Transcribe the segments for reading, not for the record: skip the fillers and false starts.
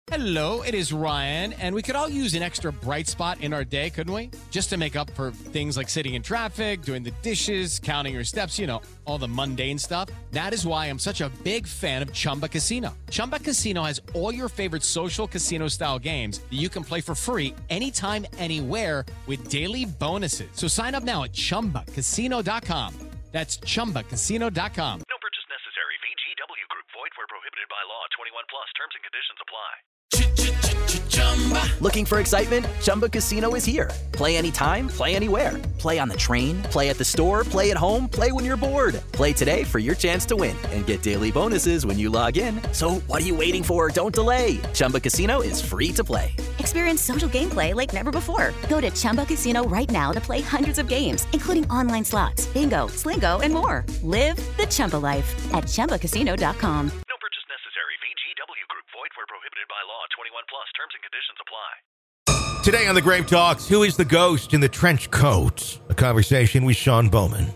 Hello, it is Ryan, and we could all use an extra bright spot in our day, couldn't we? Just to make up for things like sitting in traffic, doing the dishes, counting your steps, all the mundane stuff. That is why I'm such a big fan of Chumba Casino. Chumba Casino has all your favorite social casino-style games that you can play for free anytime, anywhere with daily bonuses. So sign up now at ChumbaCasino.com. That's ChumbaCasino.com. No purchase necessary. VGW Group. Void where prohibited by law. 21 plus. Terms and conditions apply. Looking for excitement? Chumba Casino is here. Play anytime, play anywhere. Play on the train, play at the store, play at home, play when you're bored. Play today for your chance to win and get daily bonuses when you log in. So what are you waiting for? Don't delay. Chumba Casino is free to play. Experience social gameplay like never before. Go to Chumba Casino right now to play hundreds of games, including online slots, bingo, Slingo, and more. Live the Chumba life at ChumbaCasino.com. No purchase necessary. VGW Group. Void where prohibited by law. 21 plus. Terms and conditions apply. Today on the Grave Talks, who is the ghost in the trench coat? A conversation with Sean Bowman.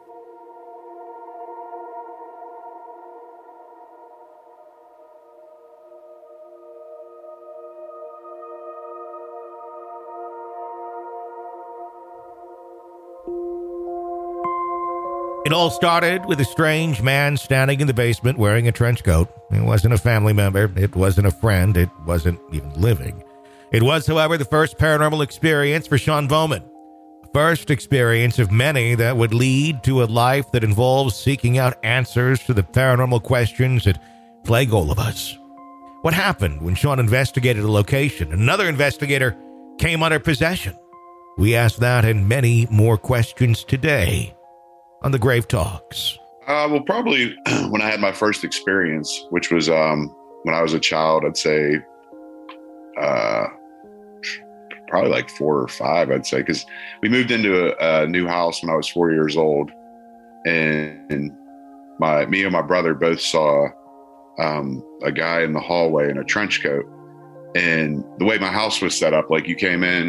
It all started with a strange man standing in the basement wearing a trench coat. It wasn't a family member. It wasn't a friend. It wasn't even living. It was, however, the first paranormal experience for Sean Bowman. The first experience of many that would lead to a life that involves seeking out answers to the paranormal questions that plague all of us. What happened when Sean investigated a location? Another investigator came under possession. We asked that and many more questions today on the Grave Talks. Well, probably when I had my first experience, which was when I was a child, I'd say probably like 4 or 5, I'd say, because we moved into a new house when I was 4 years old, and me and my brother both saw a guy in the hallway in a trench coat. And the way my house was set up, like you came in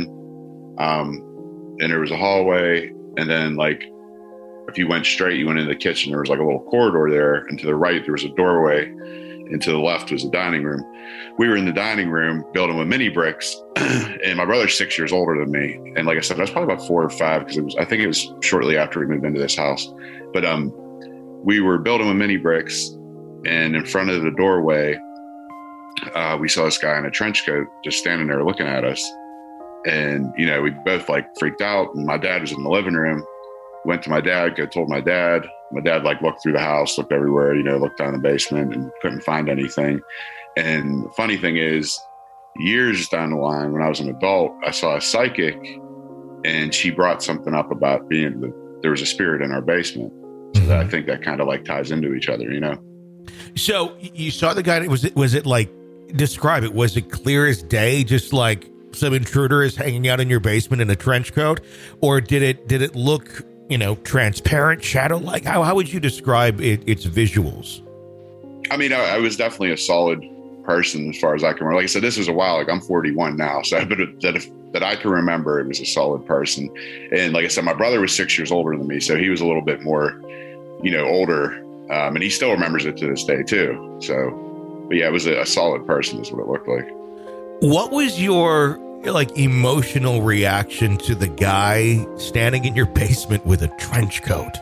and there was a hallway, and then like if you went straight, you went into the kitchen. There was like a little corridor there, and to the right there was a doorway, and to the left was a dining room. We were in the dining room building with mini bricks, and my brother's 6 years older than me. And like I said, I was probably about 4 or 5, because I think it was shortly after we moved into this house. But we were building with mini bricks, and in front of the doorway, we saw this guy in a trench coat just standing there looking at us. And, we both like freaked out, and my dad was in the living room. Went to my dad, told my dad. My dad like looked through the house, looked everywhere, looked down the basement and couldn't find anything. And the funny thing is, years down the line, when I was an adult, I saw a psychic, and she brought something up about there was a spirit in our basement. So I think that kind of like ties into each other, So you saw the guy. Was it like, describe it? Was it clear as day, just like some intruder is hanging out in your basement in a trench coat, or did it look, transparent, shadow-like? How would you describe its visuals? I mean, I was definitely a solid person as far as I can remember. Like I said, this was a while. Like I'm 41 now, so but that I can remember, it was a solid person. And like I said, my brother was 6 years older than me, so he was a little bit more, older, and he still remembers it to this day too. So, but yeah, it was a solid person, is what it looked like. What was your emotional reaction to the guy standing in your basement with a trench coat?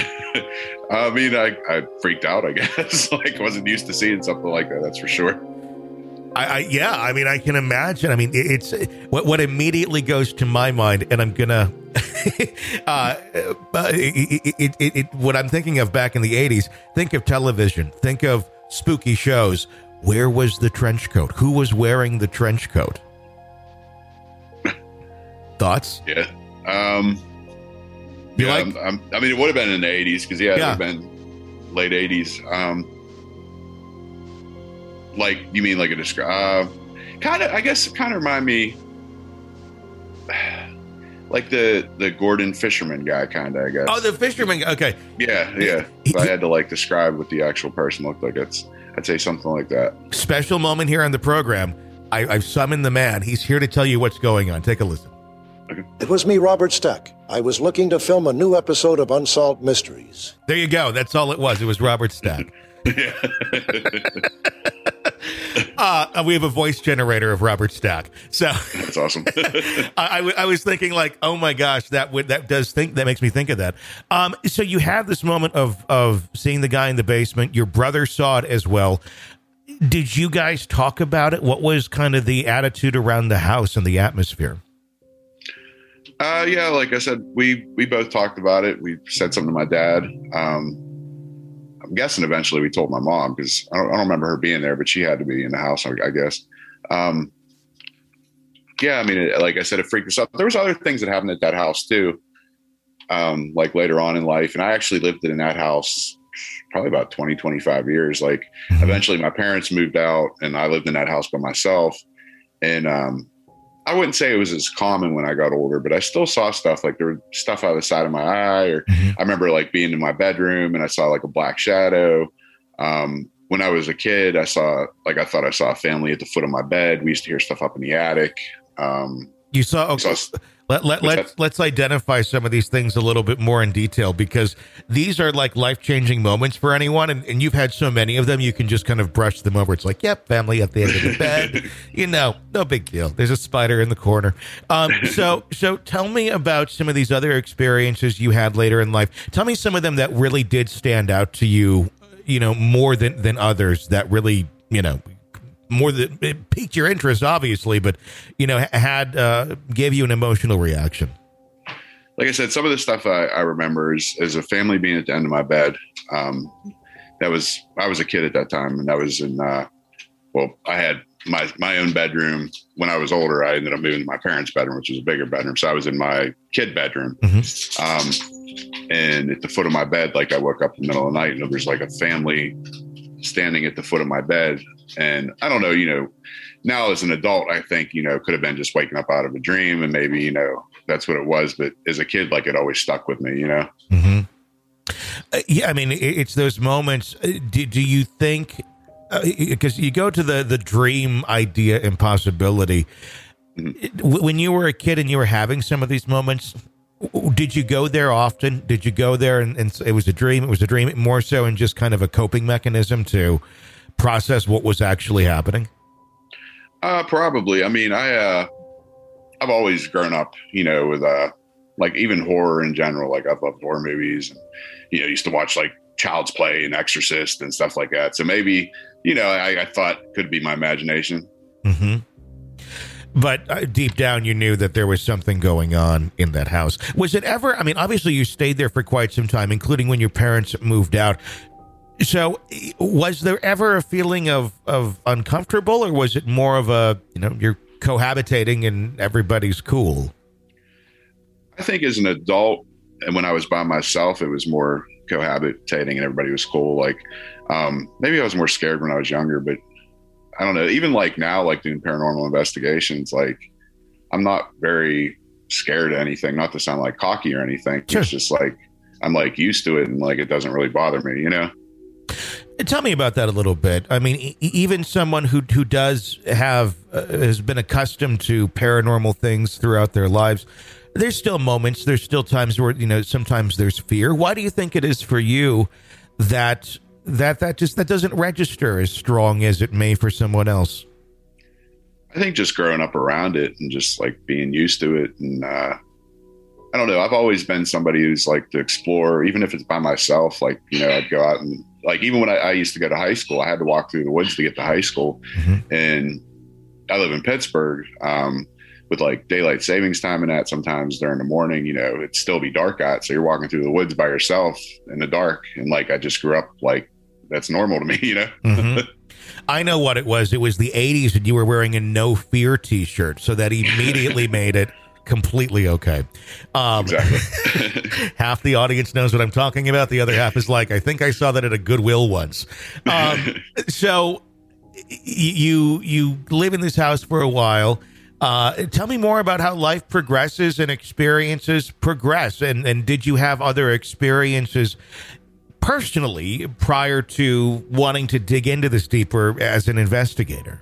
I mean, I freaked out, I guess. I wasn't used to seeing something like that. That's for sure. I mean, I can imagine. I mean, it's what immediately goes to my mind, and I'm gonna, what I'm thinking of back in the 80s. Think of television. Think of spooky shows. Where was the trench coat? Who was wearing the trench coat? Thoughts? Yeah. I mean, it would have been in the 80s, because it would have been late 80s. Like, you mean like a describe? Kind of remind me like the Gordon Fisherman guy, kind of, I guess. Oh, the fisherman. Okay. Yeah. If I had to describe what the actual person looked like, I'd say something like that. Special moment here on the program. I've summoned the man. He's here to tell you what's going on. Take a listen. Okay. It was me, Robert Stack. I was looking to film a new episode of Unsolved Mysteries. There you go. That's all it was. It was Robert Stack. We have a voice generator of Robert Stack. So That's awesome. I was thinking like, oh my gosh, that makes me think of that. So you had this moment of seeing the guy in the basement. Your brother saw it as well. Did you guys talk about it? What was kind of the attitude around the house and the atmosphere? Yeah, like I said, we both talked about it. We said something to my dad. I'm guessing eventually we told my mom, because I don't remember her being there, but she had to be in the house, I guess. Yeah, I mean, like I said, it freaked us out. There was other things that happened at that house too, like later on in life. And I actually lived in that house probably about 20, 25 years. Like eventually my parents moved out and I lived in that house by myself. And I wouldn't say it was as common when I got older, but I still saw stuff. Like there was stuff out of the side of my eye, or I remember like being in my bedroom and I saw like a black shadow. When I was a kid, I thought I saw a family at the foot of my bed. We used to hear stuff up in the attic. You saw, okay. Let's identify some of these things a little bit more in detail, because these are like life-changing moments for anyone. And you've had so many of them, you can just kind of brush them over. It's like, yep, family at the end of the bed, no big deal. There's a spider in the corner. So tell me about some of these other experiences you had later in life. Tell me some of them that really did stand out to you, more than others, that really, more than it piqued your interest, obviously, but gave you an emotional reaction. Like I said, some of the stuff I remember is a family being at the end of my bed. I was a kid at that time, and that was in I had my own bedroom. When I was older, I ended up moving to my parents' bedroom, which was a bigger bedroom. So I was in my kid bedroom. And at the foot of my bed, like I woke up in the middle of the night and there was like a family standing at the foot of my bed. And I don't know, now as an adult, I think, could have been just waking up out of a dream, and maybe, that's what it was. But as a kid, like it always stuck with me, Yeah. I mean, it's those moments. Do you think, because you go to the dream idea impossibility, when you were a kid and you were having some of these moments, did you go there often? Did you go there and it was a dream? It was a dream more so in just kind of a coping mechanism to process what was actually happening? Probably. I mean, I've always grown up, with like even horror in general. Like I've loved horror movies, and used to watch like Child's Play and Exorcist and stuff like that. So maybe I thought it could be my imagination. But deep down, you knew that there was something going on in that house. Was it ever? I mean, obviously, you stayed there for quite some time, including when your parents moved out. So was there ever a feeling of uncomfortable, or was it more of a, you're cohabitating and everybody's cool? I think as an adult, and when I was by myself, it was more cohabitating and everybody was cool. Like maybe I was more scared when I was younger, but I don't know. Even like now, like doing paranormal investigations, like I'm not very scared of anything, not to sound like cocky or anything. Sure. It's just like, I'm like used to it, and like, it doesn't really bother me, Tell me about that a little bit. I mean, even someone who does have, has been accustomed to paranormal things throughout their lives, there's still moments, there's still times where, sometimes there's fear. Why do you think it is for you that doesn't register as strong as it may for someone else? I think just growing up around it and just like being used to it. And I don't know. I've always been somebody who's like to explore, even if it's by myself. Like, I'd go out and like, even when I used to go to high school, I had to walk through the woods to get to high school. And I live in Pittsburgh with like daylight savings time and that. Sometimes during the morning, it'd still be dark out. So you're walking through the woods by yourself in the dark. And like, I just grew up like, that's normal to me, I know what it was. It was the 80s, and you were wearing a No Fear t-shirt. So that immediately made it completely okay. Exactly. Half the audience knows what I'm talking about. The other half is like, I think I saw that at a Goodwill once. So you live in this house for a while. Tell me more about how life progresses and experiences progress. And did you have other experiences personally prior to wanting to dig into this deeper as an investigator?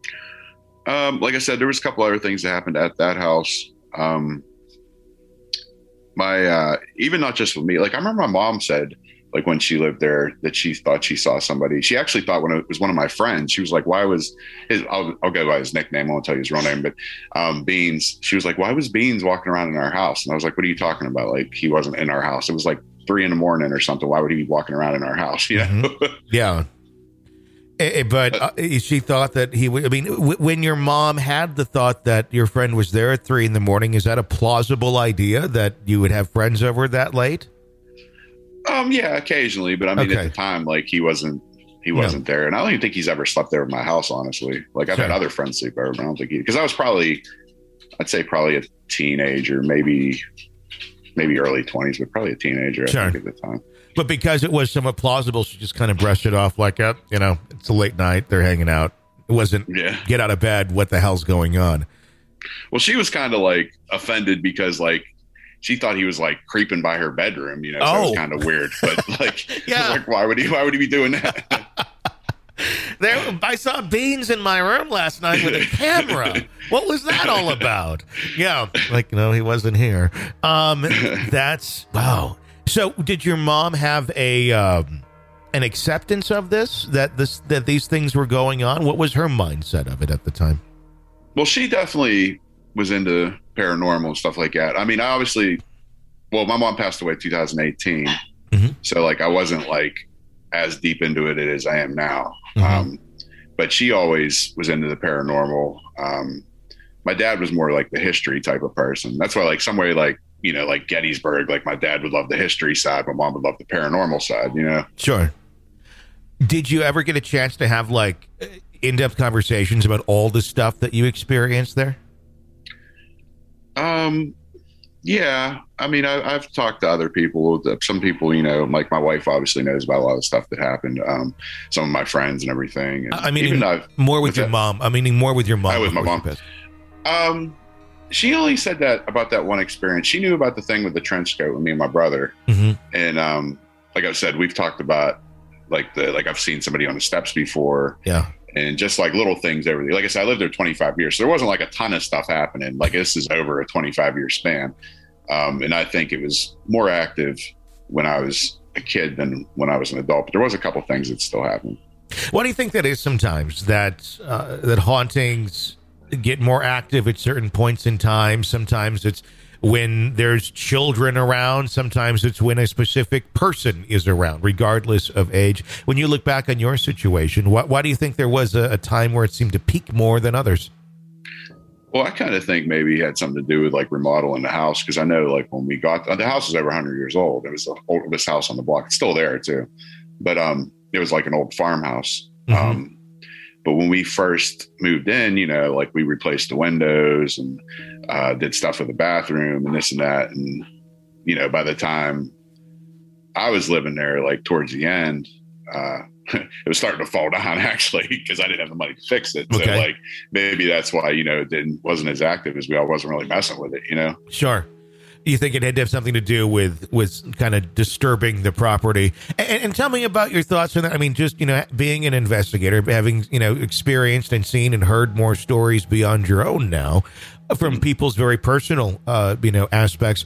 Like I said, there was a couple other things that happened at that house. Even not just with me, like I remember my mom said like when she lived there, that she thought she saw somebody. She actually thought when it was one of my friends, she was like, why was his, I'll go by his nickname. I won't tell you his real name, but Beans, she was like, why was Beans walking around in our house? And I was like, what are you talking about? Like, he wasn't in our house. It was like 3 a.m. or something. Why would he be walking around in our house? You know? Mm-hmm. Yeah. But she thought that he would. I mean, when your mom had the thought that your friend was there at 3 a.m, is that a plausible idea that you would have friends over that late? Yeah, occasionally. But I mean, at the time, like he wasn't there. And I don't even think he's ever slept there at my house, honestly. Like I've had other friends sleep over, but I don't think because I was I'd say probably a teenager, maybe early 20s, but probably a teenager, I think, at the time. But because it was somewhat plausible, she just kind of brushed it off like, it's a late night. They're hanging out. It wasn't get out of bed. What the hell's going on? Well, she was kind of like offended because like she thought he was like creeping by her bedroom, so it was kind of weird. But like, like, why would he be doing that? I saw Beans in my room last night with a camera. What was that all about? Yeah, like, no, he wasn't here. That's wow. So, did your mom have an acceptance of this? That these things were going on? What was her mindset of it at the time? Well, she definitely was into paranormal and stuff like that. I mean, my mom passed away in 2018, so like I wasn't like as deep into it as I am now. But she always was into the paranormal. My dad was more like the history type of person. That's why, like, somewhere like, like Gettysburg, like my dad would love the history side. My mom would love the paranormal side, Sure. Did you ever get a chance to have like in-depth conversations about all the stuff that you experienced there? Yeah. I mean, I've talked to other people, some people, like my wife obviously knows about a lot of stuff that happened. Some of my friends and everything. And I mean, more with your mom. I mean, more with your mom. With my mom. She only said that about that one experience. She knew about the thing with the trench coat with me and my brother. And like I said, we've talked about like I've seen somebody on the steps before. Yeah. And just like little things everything. Like I said, I lived there 25 years. So there wasn't like a ton of stuff happening. Like this is over a 25-year span. And I think it was more active when I was a kid than when I was an adult. But there was a couple things that still happened. Why do you think that is sometimes, that hauntings get more active at certain points in time? Sometimes it's when there's children around. Sometimes it's when a specific person is around, regardless of age. When you look back on your situation, why do you think there was a time where it seemed to peak more than others? Well, I kind of think maybe it had something to do with like remodeling the house. Because I know like when we got the house is over 100 years old. It was the oldest house on the block. It's still there too. But it was like an old farmhouse. But when we first moved in, like we replaced the windows and did stuff with the bathroom and this and that. And, by the time I was living there, like towards the end, it was starting to fall down actually, because I didn't have the money to fix it. Okay. So like maybe that's why, it wasn't as active as I wasn't really messing with it, Sure. You think it had to have something to do with kind of disturbing the property? And tell me about your thoughts on that. I mean, just, being an investigator, having, experienced and seen and heard more stories beyond your own now from people's very personal, aspects.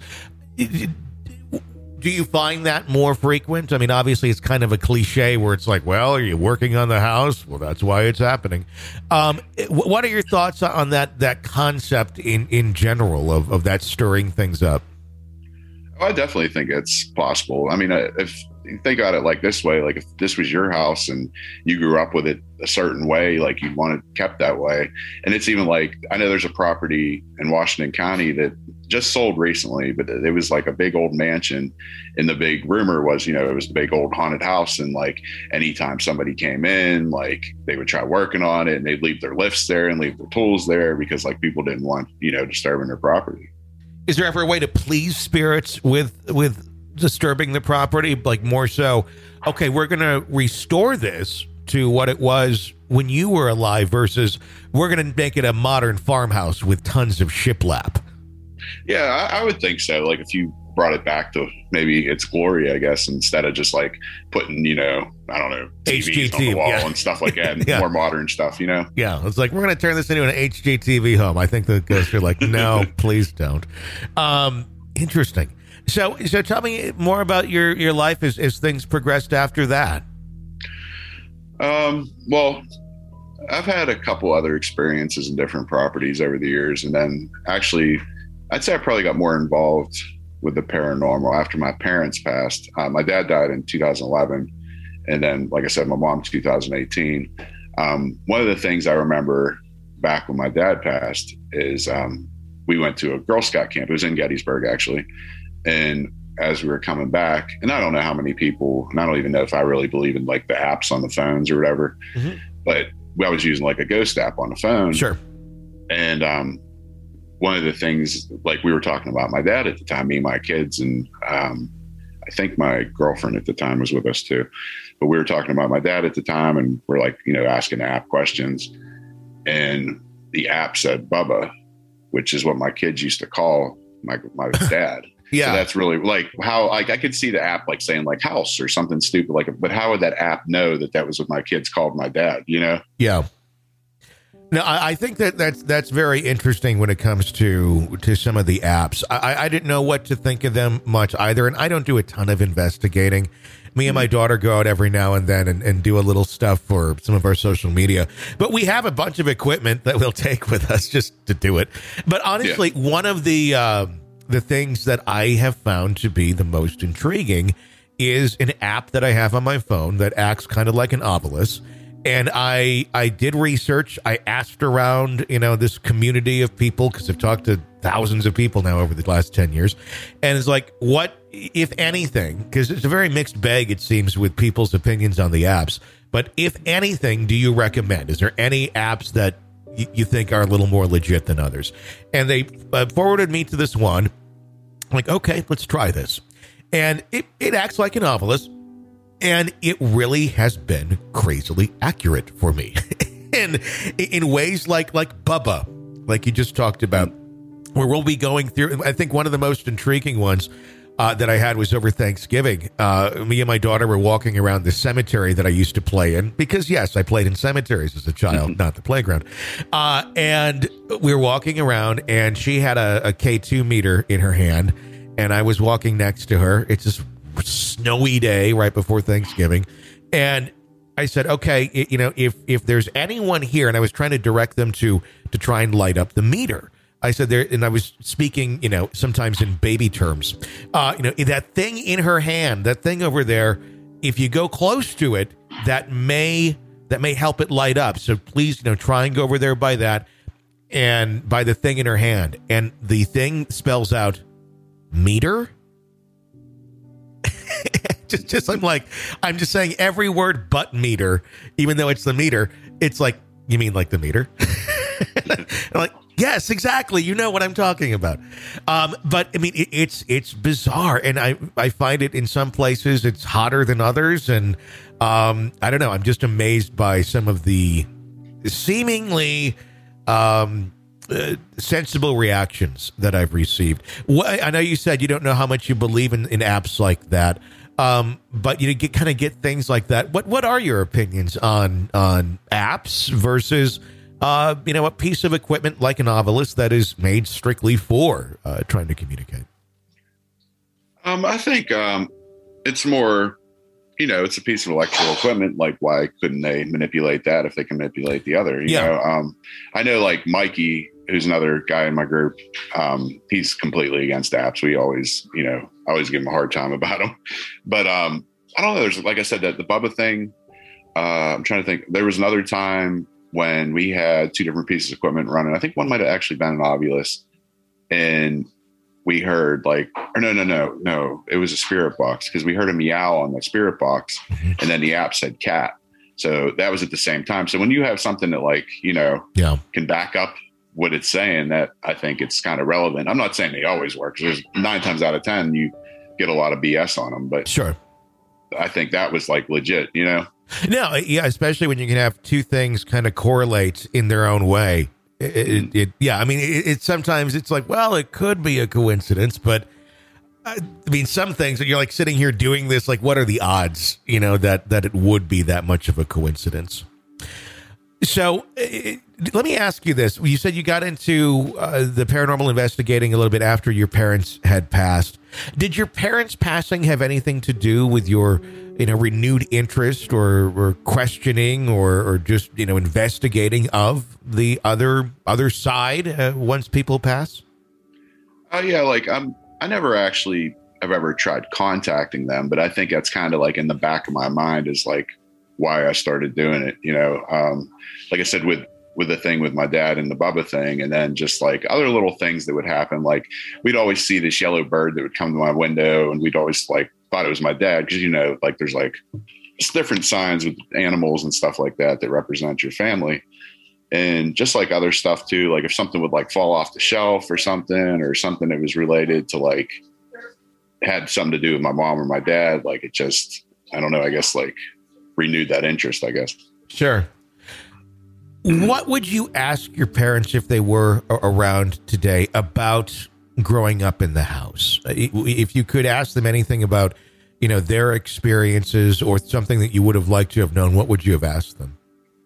Do you find that more frequent? I mean, obviously it's kind of a cliche where it's like, well, are you working on the house? Well, that's why it's happening. What are your thoughts on that concept in general of that stirring things up? I definitely think it's possible. I mean, if you think about it like this way, like if this was your house and you grew up with it a certain way, like you'd want it kept that way. And it's even like, I know there's a property in Washington County that just sold recently, but it was like a big old mansion. And the big rumor was, it was a big old haunted house. And like anytime somebody came in, like they would try working on it and they'd leave their lifts there and leave their tools there because like people didn't want, disturbing their property. Is there ever a way to please spirits with disturbing the property? Like more so, okay, we're going to restore this to what it was when you were alive versus we're going to make it a modern farmhouse with tons of shiplap. Yeah, I would think so. Like if you brought it back to maybe its glory, I guess, instead of just like putting, I don't know, TVs on the wall and stuff like that, and more modern stuff, Yeah, it's like, we're going to turn this into an HGTV home. I think the ghosts are like, no, please don't. Interesting. So tell me more about your life as things progressed after that. Well, I've had a couple other experiences in different properties over the years. And then actually, I'd say I probably got more involved with the paranormal after my parents passed. My dad died in 2011. And then, like I said, my mom, 2018. One of the things I remember back when my dad passed is we went to a Girl Scout camp. It was in Gettysburg, actually. And as we were coming back, and I don't know how many people, and I don't even know if I really believe in like the apps on the phones or whatever, but I was using like a ghost app on the phone. Sure. And one of the things, like we were talking about my dad at the time, me and my kids, and I think my girlfriend at the time was with us too. But we were talking about my dad at the time, and we're like, asking the app questions. And the app said Bubba, which is what my kids used to call my dad. Yeah. So that's really like how I could see the app like saying like house or something stupid like, but how would that app know that was what my kids called my dad, Yeah. No, I think that's very interesting when it comes to some of the apps. I didn't know what to think of them much either. And I don't do a ton of investigating. Me and my daughter go out every now and then and do a little stuff for some of our social media. But we have a bunch of equipment that we'll take with us just to do it. But honestly, one of the things that I have found to be the most intriguing is an app that I have on my phone that acts kind of like an obelisk. And I did research. I asked around, this community of people, because I've talked to thousands of people now over the last 10 years. And it's like, what, if anything, because it's a very mixed bag, it seems, with people's opinions on the apps. But if anything, do you recommend? Is there any apps that you think are a little more legit than others? And they forwarded me to this one. I'm like, okay, let's try this. And it acts like an obelisk. And it really has been crazily accurate for me. And in ways like Bubba, like you just talked about, where we'll be going through. I think one of the most intriguing ones that I had was over Thanksgiving. Me and my daughter were walking around the cemetery that I used to play in, because, yes, I played in cemeteries as a child, not the playground. And we were walking around, and she had a K2 meter in her hand, and I was walking next to her. It's this snowy day right before Thanksgiving. And I said, okay, if there's anyone here, and I was trying to direct them to try and light up the meter. I said there, and I was speaking, sometimes in baby terms, that thing in her hand, that thing over there, if you go close to it, that may help it light up. So please, try and go over there by that and by the thing in her hand. And the thing spells out meter. I'm just saying every word but meter, even though it's the meter. It's like, you mean like the meter? I'm like, yes, exactly. You know what I'm talking about. But I mean, it's bizarre. And I find it in some places it's hotter than others. And I don't know. I'm just amazed by some of the seemingly sensible reactions that I've received. I know you said you don't know how much you believe in apps like that. But you get things like that. What are your opinions on apps versus, a piece of equipment like an obelisk that is made strictly for trying to communicate? I think it's more, it's a piece of electrical equipment. Like, why couldn't they manipulate that if they can manipulate the other? You know, I know like Mikey, who's another guy in my group. He's completely against apps. We always, always give him a hard time about them. But I don't know. There's, like I said, that the Bubba thing. I'm trying to think. There was another time when we had two different pieces of equipment running. I think one might have actually been an obelisk, and we heard like, or no, it was a spirit box, because we heard a meow on the spirit box, and then the app said cat. So that was at the same time. So when you have something that like, can back up what it's saying, that I think it's kind of relevant. I'm not saying they always work, because there's 9 times out of 10 you get a lot of BS on them, but sure, I think that was like legit, No, yeah, especially when you can have two things kind of correlate in their own way. Sometimes it's like, well, it could be a coincidence, but I mean, some things that you're like sitting here doing this, like, what are the odds, that it would be that much of a coincidence? So let me ask you this. You said you got into the paranormal investigating a little bit after your parents had passed. Did your parents passing have anything to do with your, renewed interest or questioning or just, investigating of the other side once people pass? Yeah, like I never actually have ever tried contacting them, but I think that's kind of like in the back of my mind is like why I started doing it, like I said, with the thing with my dad and the Bubba thing, and then just like other little things that would happen. Like we'd always see this yellow bird that would come to my window, and we'd always like thought it was my dad. Cause like there's like just different signs with animals and stuff like that represent your family. And just like other stuff too, like if something would like fall off the shelf or something that was related to like had something to do with my mom or my dad, like it just, I don't know, I guess like renewed that interest, I guess. Sure. What would you ask your parents if they were around today about growing up in the house? If you could ask them anything about, their experiences or something that you would have liked to have known, what would you have asked them?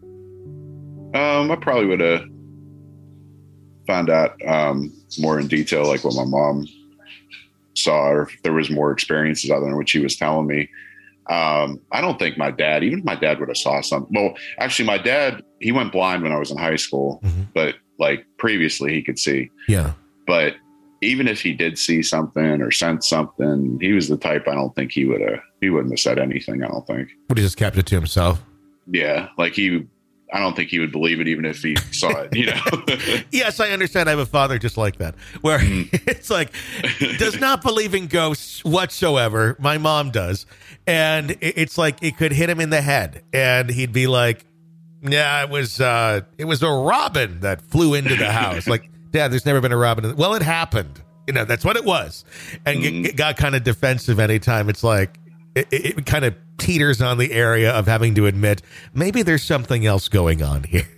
I probably would have found out more in detail, like what my mom saw, or if there was more experiences other than what she was telling me. I don't think even if my dad would have saw something. Well, actually my dad, he went blind when I was in high school, but like previously he could see. Yeah. But even if he did see something or sense something, he was the type, I don't think he wouldn't have said anything. I don't think. But he just kept it to himself. Yeah. Like I don't think he would believe it even if he saw it, Yes, I understand. I have a father just like that, where it's like, does not believe in ghosts whatsoever. My mom does. And it's like, it could hit him in the head. And he'd be like, yeah, it was a robin that flew into the house. Like, Dad, there's never been a robin. Well, it happened. That's what it was. And got kind of defensive anytime. It's like, it kind of teeters on the area of having to admit maybe there's something else going on here.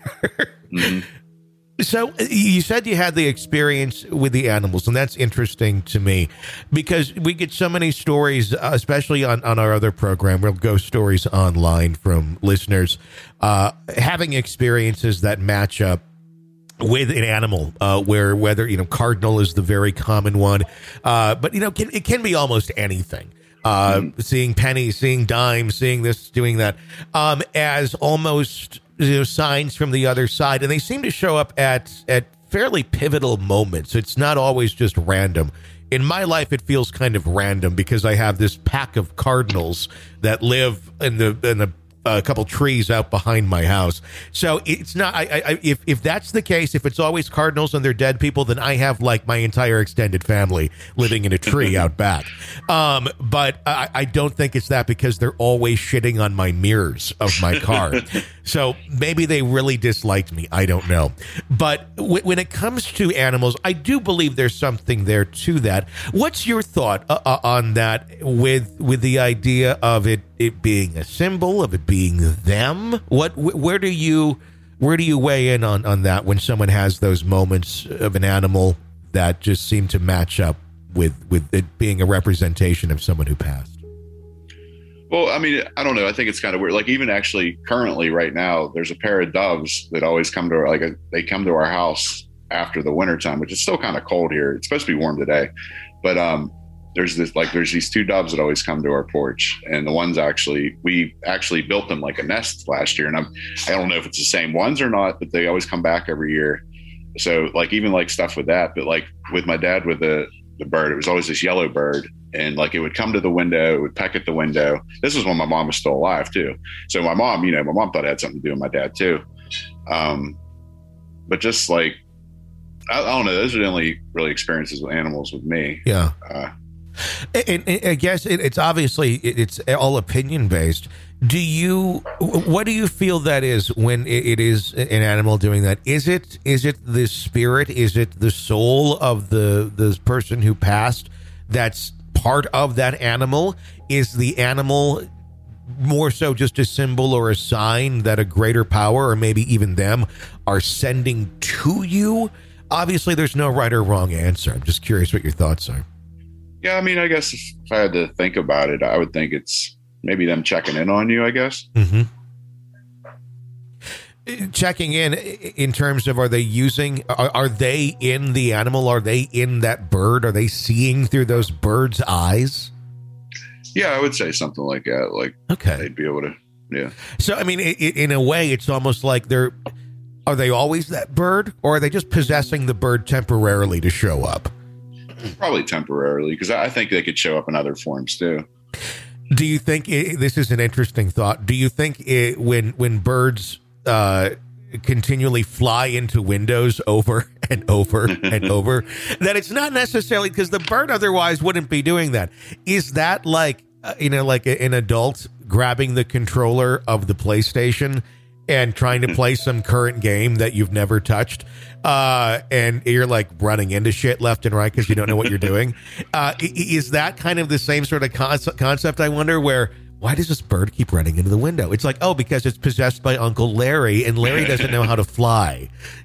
So you said you had the experience with the animals, and that's interesting to me because we get so many stories, especially on our other program, Real Ghost Stories Online, from listeners having experiences that match up with an animal, whether cardinal is the very common one, but it can be almost anything. Seeing pennies, seeing dimes, seeing this, doing that, as almost signs from the other side, and they seem to show up at fairly pivotal moments. It's not always just random. In my life, it feels kind of random because I have this pack of cardinals that live in the a couple trees out behind my house. So it's not, if that's the case, if it's always cardinals and they're dead people, then I have like my entire extended family living in a tree out back. But I don't think it's that because they're always shitting on my mirrors of my car. So maybe they really disliked me. I don't know. But when it comes to animals, I do believe there's something there to that. What's your thought on that with the idea of it being a symbol, of it being them? Where do you weigh in on that when someone has those moments of an animal that just seem to match up with it being a representation of someone who passed? Well, I mean, I don't know. I think it's kind of weird. Like even actually currently right now, there's a pair of doves that always come to they come to our house after the wintertime, which is still kind of cold here. It's supposed to be warm today, but there's these two doves that always come to our porch, and the ones we actually built them like a nest last year, and I don't know if it's the same ones or not, but they always come back every year. So like even like stuff with that, but like with my dad with the bird, it was always this yellow bird, and like it would come to the window, it would peck at the window. This was when my mom was still alive too. So my mom thought it had something to do with my dad too. But just like I don't know, those are the only really experiences with animals with me. Yeah. And I guess it's obviously it's all opinion based. What do you feel that is when it is an animal doing that? Is it the spirit? Is it the soul of the person who passed that's part of that animal? Is the animal more so just a symbol or a sign that a greater power, or maybe even them, are sending to you? Obviously, there's no right or wrong answer. I'm just curious what your thoughts are. Yeah, I mean, I guess if I had to think about it, I would think it's maybe them checking in on you, I guess. Mm-hmm. checking in terms of, are they in the animal? Are they in that bird? Are they seeing through those birds' eyes? Yeah, I would say something like that. Like, okay, they'd be able to. Yeah. So, I mean, in a way, it's almost like are they always that bird, or are they just possessing the bird temporarily to show up? Probably temporarily, because I think they could show up in other forms too. Do you think this is an interesting thought? Do you think when birds continually fly into windows over and over and over, that it's not necessarily because the bird otherwise wouldn't be doing that? Is that like like an adult grabbing the controller of the PlayStation and trying to play some current game that you've never touched, and you're like running into shit left and right because you don't know what you're doing? Is that kind of the same sort of concept, I wonder, where why does this bird keep running into the window? It's like, oh, because it's possessed by Uncle Larry, and Larry doesn't know how to fly.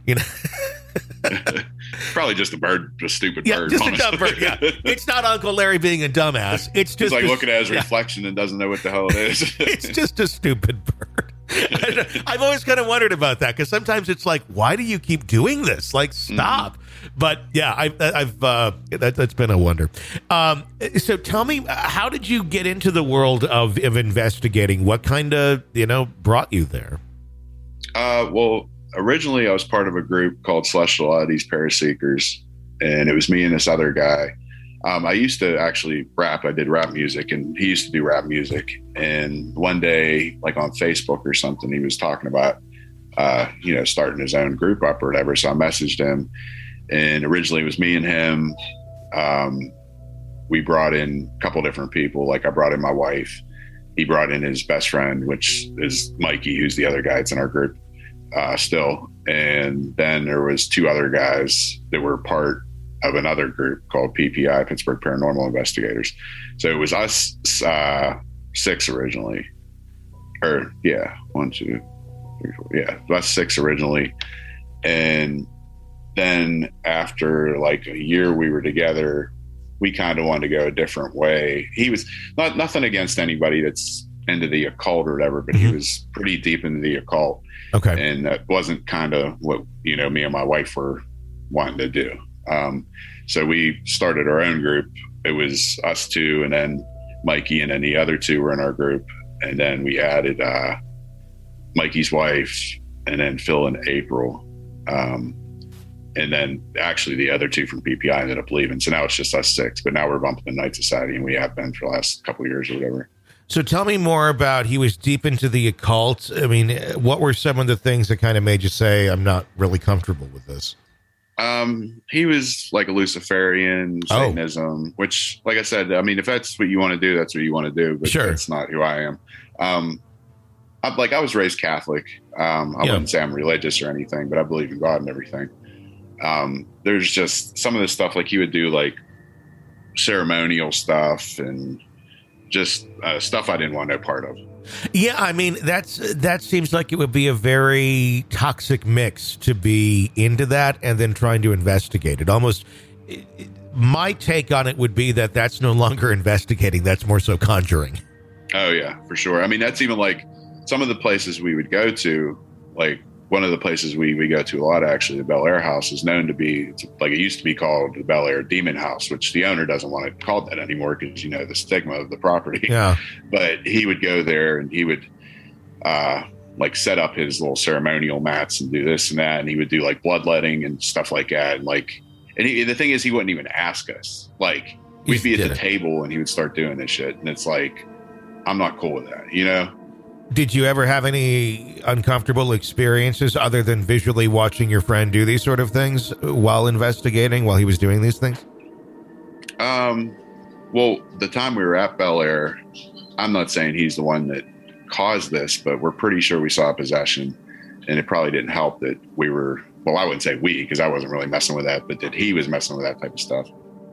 Probably just a stupid bird. Just honestly. a dumb bird. Yeah, it's not Uncle Larry being a dumbass. It's just like looking at his reflection and doesn't know what the hell it is. It's just a stupid bird. I've always kind of wondered about that, because sometimes it's like, why do you keep doing this? Like, stop. But yeah, that's been a wonder. So tell me, how did you get into the world of investigating? What kind of brought you there? Well, originally I was part of a group called Celestial Oddities Paraseekers, and it was me and this other guy. I used to actually rap. I did rap music, and he used to do rap music. And one day, like on Facebook or something, he was talking about, starting his own group up or whatever. So I messaged him, and originally it was me and him. We brought in a couple different people. Like, I brought in my wife. He brought in his best friend, which is Mikey, who's the other guy that's in our group still. And then there was two other guys that were part of another group called PPI, Pittsburgh Paranormal Investigators. So it was us six originally. Or yeah, 1, 2, 3, 4. Yeah, us six originally. And then after like a year we were together, we kind of wanted to go a different way. He was nothing against anybody that's into the occult or whatever, but he was pretty deep into the occult. Okay. And that wasn't kind of what, me and my wife were wanting to do. So we started our own group. It was us two, and then Mikey, and then the other two were in our group. And then we added Mikey's wife, and then Phil and April. And then actually the other two from PPI ended up leaving. So now it's just us six, but now we're bumping the Night Society, and we have been for the last couple of years or whatever. So tell me more about, he was deep into the occult. I mean, what were some of the things that kind of made you say, I'm not really comfortable with this? He was like a Luciferian, Satanism, which, like I said, I mean, if that's what you want to do, that's what you want to do, but sure, that's not who I am. I was raised Catholic. I wouldn't say I'm religious or anything, but I believe in God and everything. There's just some of the stuff, like he would do like ceremonial stuff and just stuff I didn't want no part of. Yeah, I mean, that seems like it would be a very toxic mix to be into that and then trying to investigate it. Almost, my take on it would be that that's no longer investigating. That's more so conjuring. Oh, yeah, for sure. I mean, that's even like some of the places we would go to, like one of the places we go to a lot, actually, the Bel Air House is known to be, like it used to be called the Bel Air Demon House, which the owner doesn't want it called that anymore because, the stigma of the property. Yeah. But he would go there and he would like set up his little ceremonial mats and do this and that. And he would do like bloodletting and stuff like that. And the thing is, he wouldn't even ask us. Like, we'd be at the table and he would start doing this shit. And it's like, I'm not cool with that, Did you ever have any uncomfortable experiences other than visually watching your friend do these sort of things while investigating, while he was doing these things? Well, the time we were at Bel Air, I'm not saying he's the one that caused this, but we're pretty sure we saw a possession, and it probably didn't help that we were, well, I wouldn't say we, because I wasn't really messing with that, but that he was messing with that type of stuff.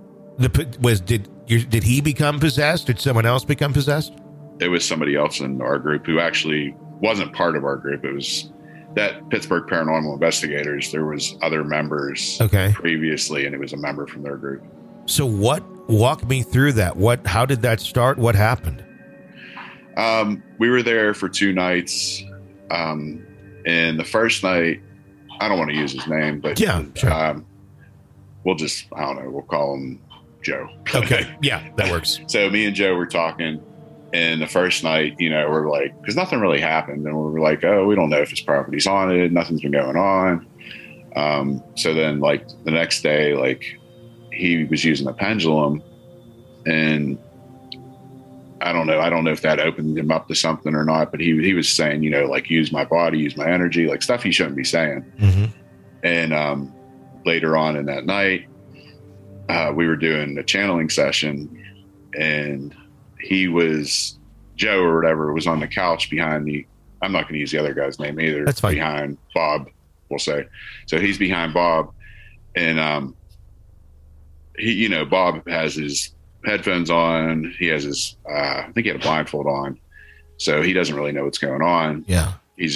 Did he become possessed? Did someone else become possessed? It was somebody else in our group who actually wasn't part of our group. It was that Pittsburgh Paranormal Investigators. There was other members previously, and it was a member from their group. So walk me through that. How did that start? What happened? We were there for 2 nights. And the first night, I don't want to use his name, but yeah, sure. We'll just, I don't know, we'll call him Joe. Okay. Yeah, that works. So me and Joe were talking, and the first night, you know, we're like, because nothing really happened. And we were like, oh, we don't know if his property's haunted. Nothing's been going on. So then like the next day, like he was using a pendulum, and I don't know if that opened him up to something or not, but he was saying, you know, like, use my body, use my energy, like stuff he shouldn't be saying. Mm-hmm. And later on in that night, we were doing a channeling session, and Joe or whatever was on the couch behind me. I'm not going to use the other guy's name either. That's fine. Behind Bob, we'll say. So he's behind Bob, and he, you know, Bob has his headphones on. He has his, I think he had a blindfold on, so he doesn't really know what's going on. Yeah.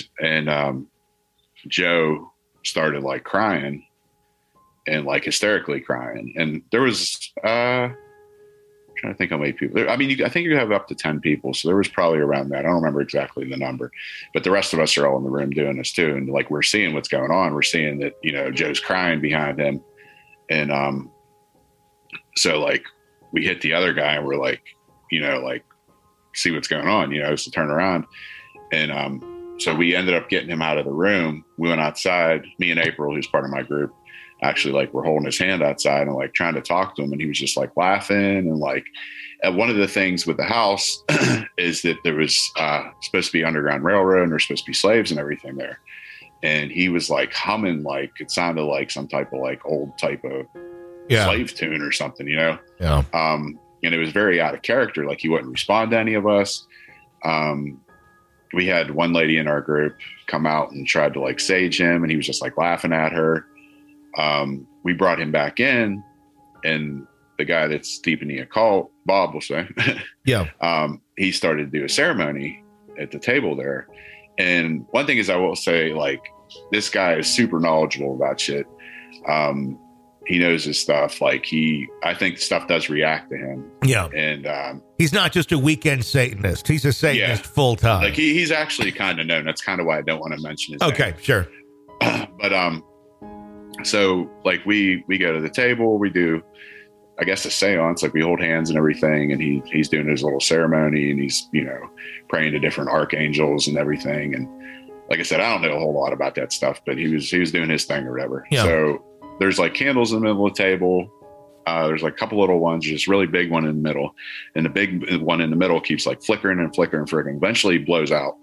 Joe started like crying and like hysterically crying. And there was, I'm trying to think how many people there. I mean, I think you have up to 10 people. So there was probably around that. I don't remember exactly the number, but the rest of us are all in the room doing this too. And like, we're seeing what's going on. We're seeing that, you know, Joe's crying behind him. And, so like we hit the other guy and we're like, you know, like, see what's going on, you know, so turn around. And, so we ended up getting him out of the room. We went outside, me and April, who's part of my group, actually like we're holding his hand outside and like trying to talk to him. And he was just like laughing. And like, one of the things with the house is that there was supposed to be Underground Railroad, and there's supposed to be slaves and everything there. And he was like humming, like it sounded like some type of like old type of slave tune or something, you know? Yeah. And it was very out of character. Like he wouldn't respond to any of us. We had one lady in our group come out and tried to like sage him, and he was just like laughing at her. We brought him back in, and the guy that's deep in the occult, Bob will say, he started to do a ceremony at the table there. And one thing is, I will say, like, this guy is super knowledgeable about shit. He knows his stuff. Like I think stuff does react to him. Yeah. And he's not just a weekend Satanist. He's a Satanist full time. Like he's actually kind of known. That's kind of why I don't want to mention his name. Sure. But so like we go to the table, we do, I guess, a seance, like we hold hands and everything. And he's doing his little ceremony, and he's, you know, praying to different archangels and everything. And like I said, I don't know a whole lot about that stuff, but he was doing his thing or whatever. Yeah. So there's like candles in the middle of the table. There's like a couple little ones, just really big one in the middle. And the big one in the middle keeps like flickering and flickering and flickering. Eventually blows out.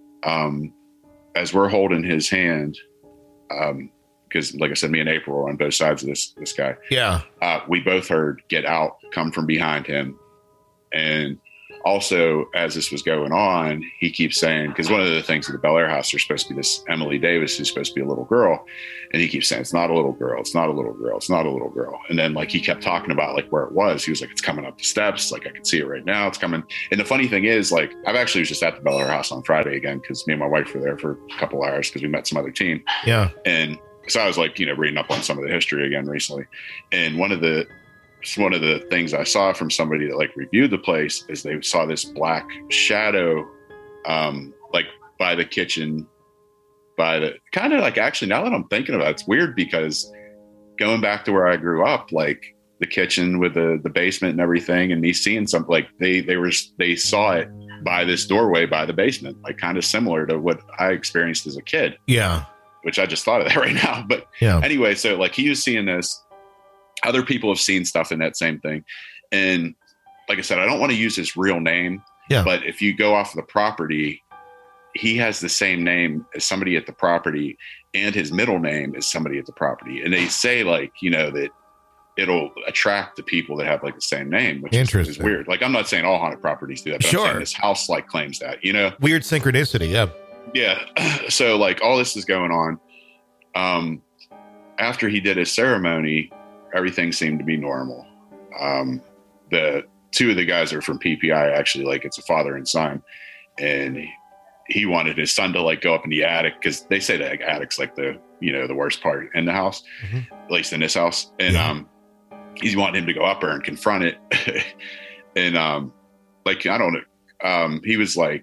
As we're holding his hand, because like I said, me and April were on both sides of this guy. Yeah. We both heard "get out" come from behind him. And also, as this was going on, he keeps saying, because one of the things at the Bel Air house, there's supposed to be this Emily Davis who's supposed to be a little girl. And he keeps saying, it's not a little girl. It's not a little girl. It's not a little girl. And then like he kept talking about like where it was. He was like, it's coming up the steps. Like I can see it right now. It's coming. And the funny thing is, like, I've actually was just at the Bel Air house on Friday again, because me and my wife were there for a couple hours because we met some other team. Yeah. And so I was like, you know, reading up on some of the history again recently. And one of the things I saw from somebody that like reviewed the place is they saw this black shadow, like by the kitchen, by the kind of like, actually, now that I'm thinking about it, it's weird because going back to where I grew up, like the kitchen with the basement and everything, and me seeing something like they saw it by this doorway by the basement, like kind of similar to what I experienced as a kid. Yeah. Which I just thought of that right now. But anyway, so like he was seeing this. Other people have seen stuff in that same thing. And like I said, I don't want to use his real name, but if you go off of the property, he has the same name as somebody at the property, and his middle name is somebody at the property. And they say like, you know, that it'll attract the people that have like the same name, which is weird. Like, I'm not saying all haunted properties do that, but I'm saying this house like claims that, you know, weird synchronicity. Yeah. Yeah. So like all this is going on. After he did his ceremony, everything seemed to be normal. The two of the guys are from PPI, actually, like it's a father and son. And he wanted his son to like go up in the attic, because they say that attic's like the, you know, the worst part in the house, at least in this house. And he wanted him to go up there and confront it. And like, I don't know. He was like,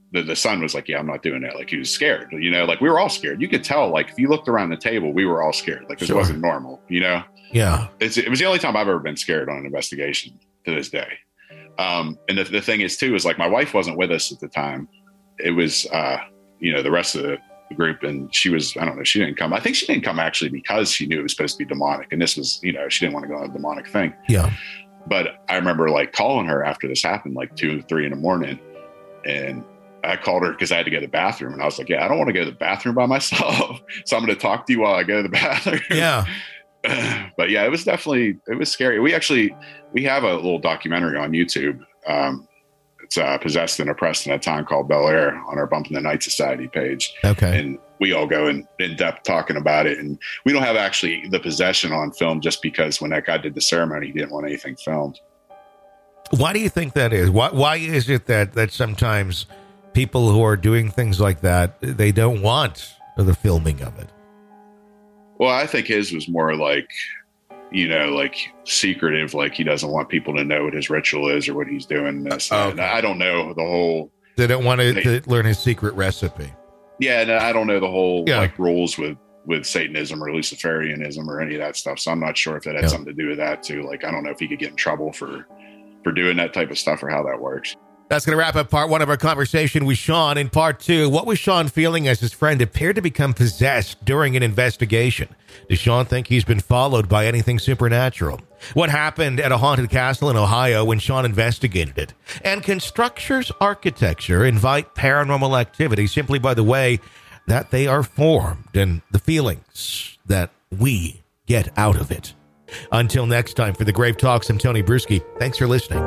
the son was like, yeah, I'm not doing that. Like he was scared, like we were all scared. You could tell, like if you looked around the table, we were all scared. Like this wasn't normal, Yeah. It was the only time I've ever been scared on an investigation to this day. And the thing is too, is like my wife wasn't with us at the time. It was, the rest of the group, and she was, I don't know, she didn't come. I think she didn't come actually because she knew it was supposed to be demonic. And this was, she didn't want to go on a demonic thing. Yeah. But I remember like calling her after this happened, like 2 or 3 in the morning. And I called her because I had to go to the bathroom. And I was like, yeah, I don't want to go to the bathroom by myself. So I'm going to talk to you while I go to the bathroom. Yeah. But yeah, it was scary. We have a little documentary on YouTube. It's Possessed and Oppressed in a Town Called Bel Air on our Bumping the Night Society page. Okay. And we all go in depth talking about it. And we don't have actually the possession on film just because when that guy did the ceremony, he didn't want anything filmed. Why do you think that is? Why is it that sometimes people who are doing things like that, they don't want the filming of it? Well, I think his was more like, like secretive, like he doesn't want people to know what his ritual is or what he's doing. Okay. I don't know the whole. They don't want to learn his secret recipe. Yeah, and I don't know the whole like rules with Satanism or Luciferianism or any of that stuff. So I'm not sure if that had something to do with that too. Like, I don't know if he could get in trouble for doing that type of stuff or how that works. That's going to wrap up part 1 of our conversation with Sean. In part 2, what was Sean feeling as his friend appeared to become possessed during an investigation? Does Sean think he's been followed by anything supernatural? What happened at a haunted castle in Ohio when Sean investigated it? And can structures architecture invite paranormal activity simply by the way that they are formed and the feelings that we get out of it? Until next time, for the Grave Talks, I'm Tony Bruschi. Thanks for listening.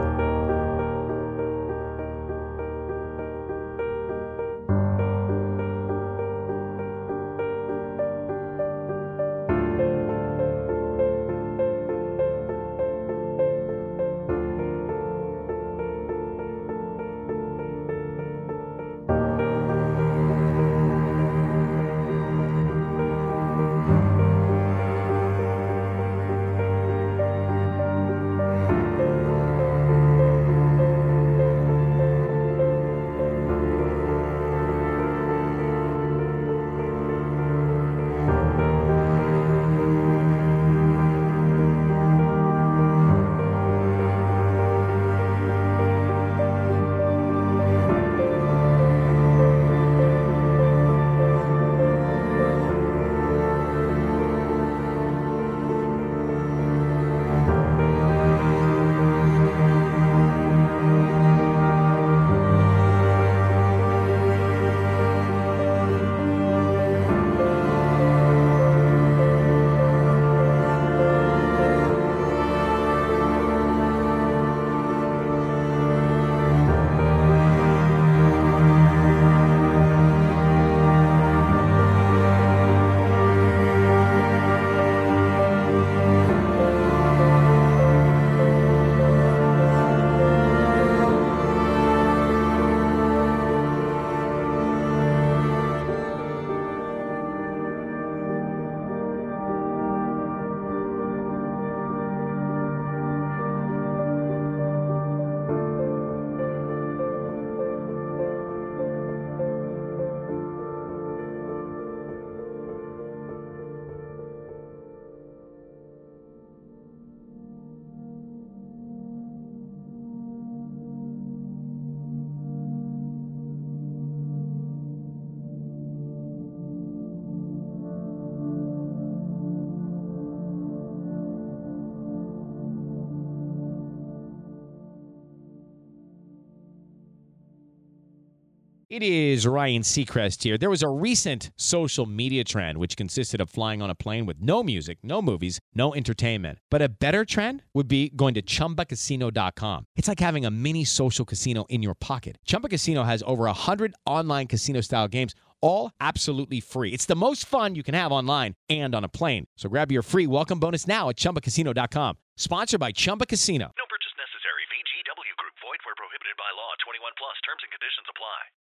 It is Ryan Seacrest here. There was a recent social media trend which consisted of flying on a plane with no music, no movies, no entertainment. But a better trend would be going to ChumbaCasino.com. It's like having a mini social casino in your pocket. Chumba Casino has over 100 online casino-style games, all absolutely free. It's the most fun you can have online and on a plane. So grab your free welcome bonus now at ChumbaCasino.com. Sponsored by Chumba Casino. No purchase necessary. VGW Group. Void where prohibited by law. 21 plus. Terms and conditions apply.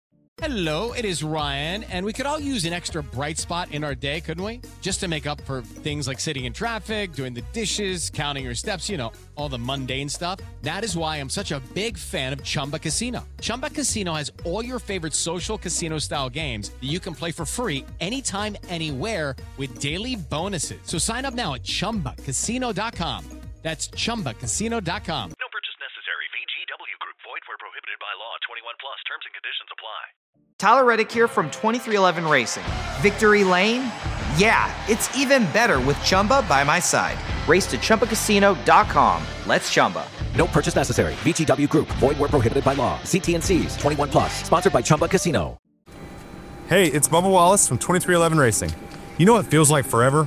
Hello, it is Ryan, and we could all use an extra bright spot in our day, couldn't we? Just to make up for things like sitting in traffic, doing the dishes, counting your steps, all the mundane stuff. That is why I'm such a big fan of Chumba Casino. Chumba Casino has all your favorite social casino-style games that you can play for free anytime, anywhere with daily bonuses. So sign up now at ChumbaCasino.com. That's ChumbaCasino.com. No purchase necessary. VGW Group. Void where prohibited by law. 21 plus. Terms and conditions apply. Tyler Reddick here from 2311 Racing. Victory Lane? Yeah, it's even better with Chumba by my side. Race to ChumbaCasino.com. Let's Chumba. No purchase necessary. VGW Group. Void where prohibited by law. See T&Cs. 21 plus. Sponsored by Chumba Casino. Hey, it's Bubba Wallace from 2311 Racing. You know what feels like forever?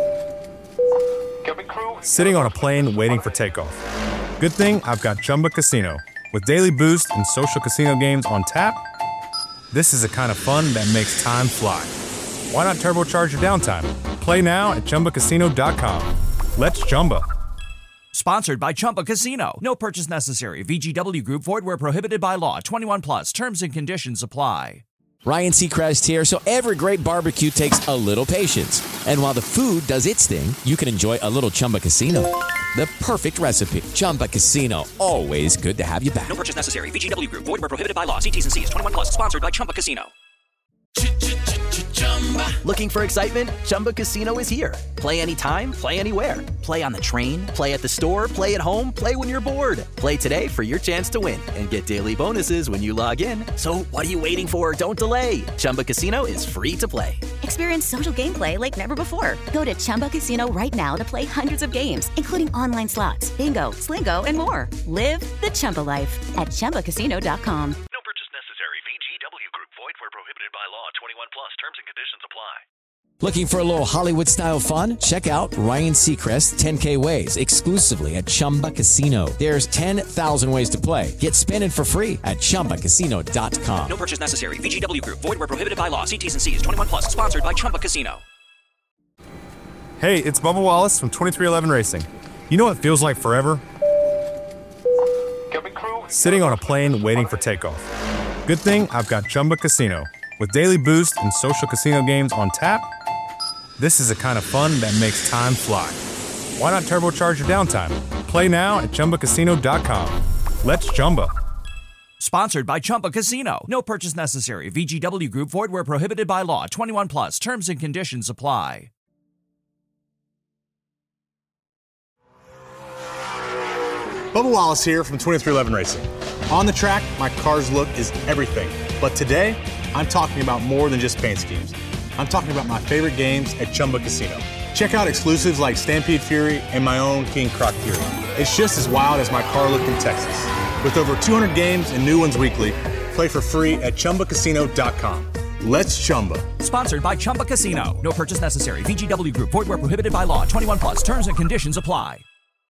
Sitting on a plane waiting for takeoff. Good thing I've got Chumba Casino. With daily boost and social casino games on tap, this is the kind of fun that makes time fly. Why not turbocharge your downtime? Play now at ChumbaCasino.com. Let's Chumba. Sponsored by Chumba Casino. No purchase necessary. VGW Group. Void where prohibited by law. 21 plus. Terms and conditions apply. Ryan Seacrest here. So every great barbecue takes a little patience. And while the food does its thing, you can enjoy a little Chumba Casino. The perfect recipe. Chumba Casino. Always good to have you back. No purchase necessary. VGW Group. Void where prohibited by law. See T's and C's. 21 plus. Sponsored by Chumba Casino. Looking for excitement? Chumba Casino is here. Play anytime, play anywhere. Play on the train, play at the store, play at home, play when you're bored. Play today for your chance to win and get daily bonuses when you log in. So what are you waiting for? Don't delay. Chumba Casino is free to play. Experience social gameplay like never before. Go to Chumba Casino right now to play hundreds of games, including online slots, bingo, Slingo, and more. Live the Chumba life at ChumbaCasino.com. No purchase necessary. VGW Group. Void where prohibited by law. 21 plus. Terms and conditions apply. Looking for a little Hollywood-style fun? Check out Ryan Seacrest 10K Ways exclusively at Chumba Casino. There's 10,000 ways to play. Get spinning for free at ChumbaCasino.com. No purchase necessary. VGW Group. Void where prohibited by law. See T's and C's. 21 plus. Sponsored by Chumba Casino. Hey, it's Bubba Wallace from 2311 Racing. You know what feels like forever? Sitting on a plane waiting for takeoff. Good thing I've got Chumba Casino. With daily boost and social casino games on tap, this is the kind of fun that makes time fly. Why not turbocharge your downtime? Play now at ChumbaCasino.com. Let's Chumba. Sponsored by Chumba Casino. No purchase necessary. VGW Group. Void where prohibited by law. 21 plus. Terms and conditions apply. Bubba Wallace here from 2311 Racing. On the track, my car's look is everything. But today, I'm talking about more than just paint schemes. I'm talking about my favorite games at Chumba Casino. Check out exclusives like Stampede Fury and my own King Croc Fury. It's just as wild as my car look in Texas. With over 200 games and new ones weekly, play for free at ChumbaCasino.com. Let's Chumba. Sponsored by Chumba Casino. No purchase necessary. VGW Group. Void where prohibited by law. 21 plus. Terms and conditions apply.